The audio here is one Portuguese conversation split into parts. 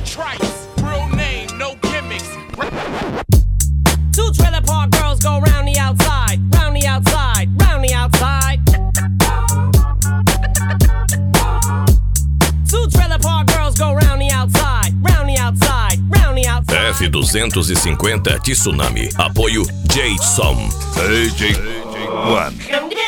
Trice, real name, no gimmicks. Two trailer park girls go round the outside, round the outside, round the outside. Two trailer park girls go round the outside, round the outside, round the outside. F250 Tsunami. Apoio J-Som. DJ One.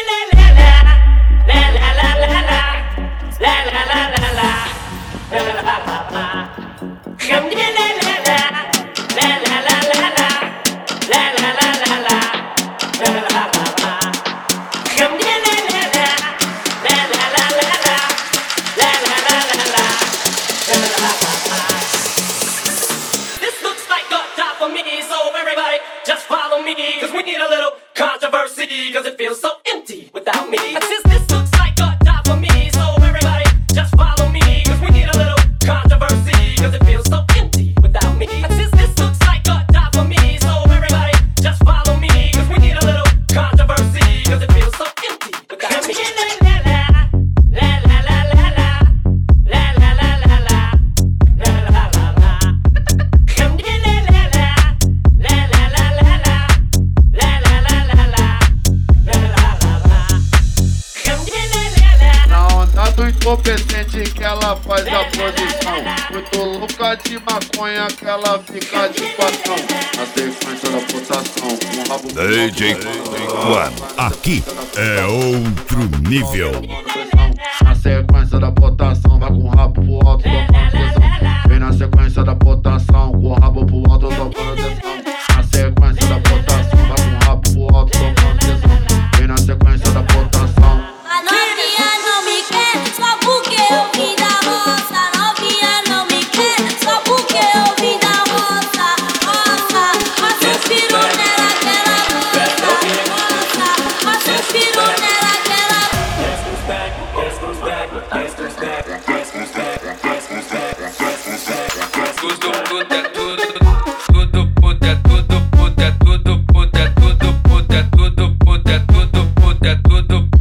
Cause we need a little controversy, cause it feels so empty without me. Since this looks like a job for me, so everybody just follow me, cause we need a little controversy, cause it feels so empty without me. Since this looks like a job for me, so everybody just follow me, cause we need a little controversy, cause it feels so empty without me. Competente que ela faz a posição. Muito louca de maconha que ela fica de patrão. Na sequência da votação, com rabo DJ One. Aqui é outro nível. Na sequência da votação, vai com o rabo pro alto, tomando tesão. Vem na sequência da votação, com o rabo pro alto, tomando tesão. Na sequência da votação, vai com o rabo pro alto, tomando tesão. Vem na sequência da votação. A novinha não me quer, só porque eu vim da roça. A novinha não me quer, só porque eu vim da roça. Roça, roça, eu piro nela que ela gosta. Roça, roça, eu piro nela que ela gosta. Guess who's back, guess who's back, guess who's back, guess who's back, guess who's back, guess who's back, guess who's back. Tudo puta, tudo puta, tudo puta, tudo puta, tudo puta, tudo puta, tudo puta, tudo.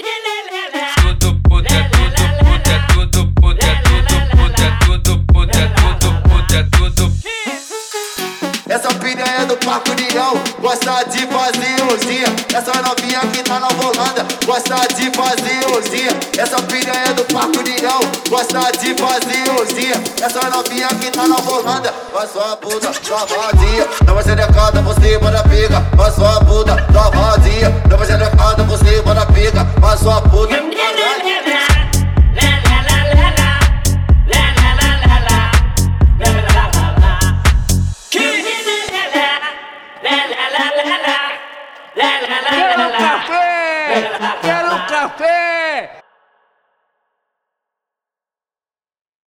Essa piranha do Parque União gosta de fazer orgia. Essa novinha que tá na Holanda gosta de fazer orgia. Essa piranha do Parque União gosta de fazer orgia. Essa novinha que tá na Holanda faz sua puta safadinha. Não vai ser decada, você bora pega. Faz sua puta safadinha. Não vai ser decada, você bora pega. Faz sua puta. Quero café! Quero café!